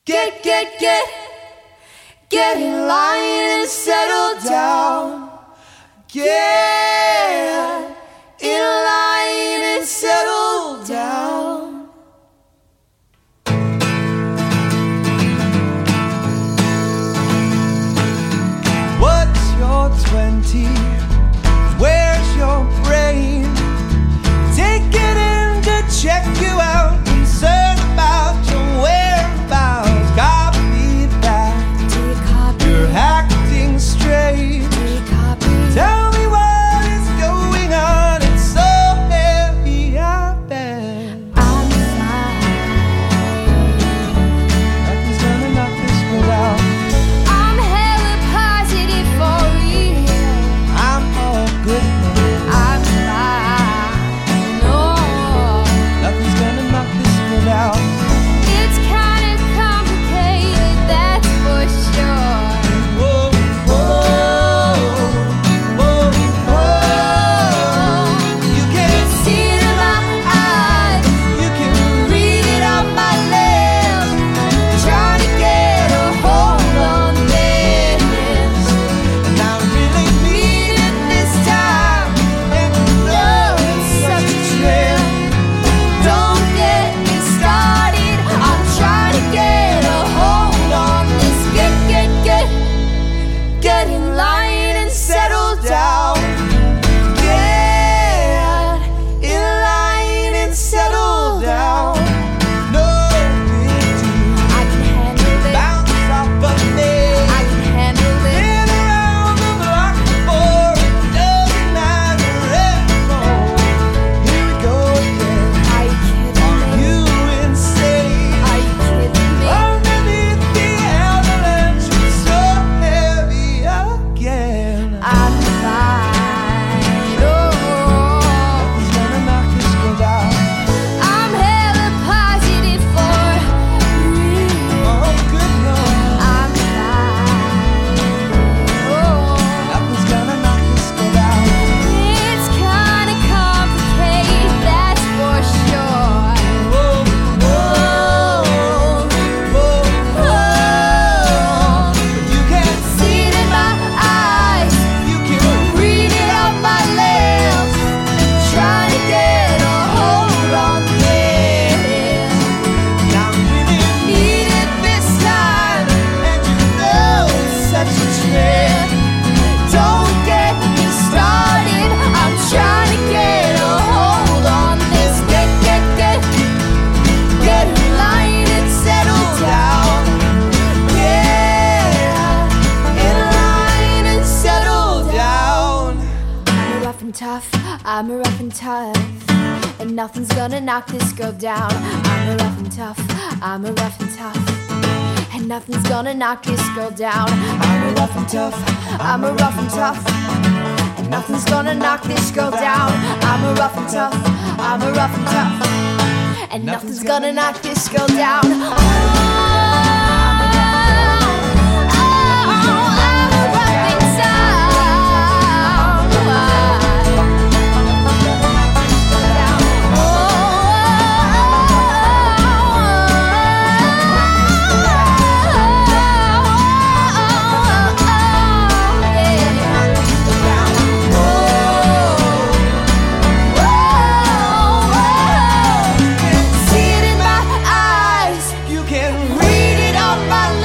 Get in line and settle down. Get in line and settle down. What's your 20? Where's your brain? Take it in to check you out. Concerned about your whereabouts. Copy that. You're acting strange. Tell me what is going on. It's so heavy, I bet. I'm fine. Nothing's gonna knock this one out. I'm hella positive for real. I'm all good now. I'm fine. Oh. Nothing's gonna knock this one out. It's kinda complicated, that's for sure. Whoa, whoa, whoa, whoa. You can See it in my eyes, you can read it on my lips. Trying to get a hold on this, and I really need it this time. Oh, it's such a trip. Don't get me started. I'm trying to get a hold on this. Get in line and settle down. get in line and settle down. No big deal. I can handle it. Bounce off of me. I can handle it. Been around the block before. It doesn't matter anymore. Here we go again. Are you kidding me? You insane. Are you kidding me? Underneath the avalanche, it's so heavy again. I'm fine. Oh, Nothing's gonna knock this girl down. I'm hella positive for real. Oh, good Lord. I'm fine. Oh, Nothing's gonna knock this girl down. it's kinda complicated, that's for sure. Whoa, whoa, whoa, whoa. But you can't See it in my eyes, you can read it on my lips. Trying to get a hold on this. now really Need it this time. and you know it's such a trip. Don't get me started. I'm trying to get a hold on this. Get in line and settle down. Yeah, in line and settle down. I'm a rough and tough. I'm a rough and tough. And nothing's gonna knock this girl down. I'm a rough and tough. I'm a rough and tough. And nothing's gonna knock this girl down. I'm a rough and tough. I'm a rough and tough. And nothing's gonna knock this girl down. I'm a rough and tough. I'm a rough and tough. And nothing's gonna knock this girl down. I'm a rough and See it in my eyes, You can read it on my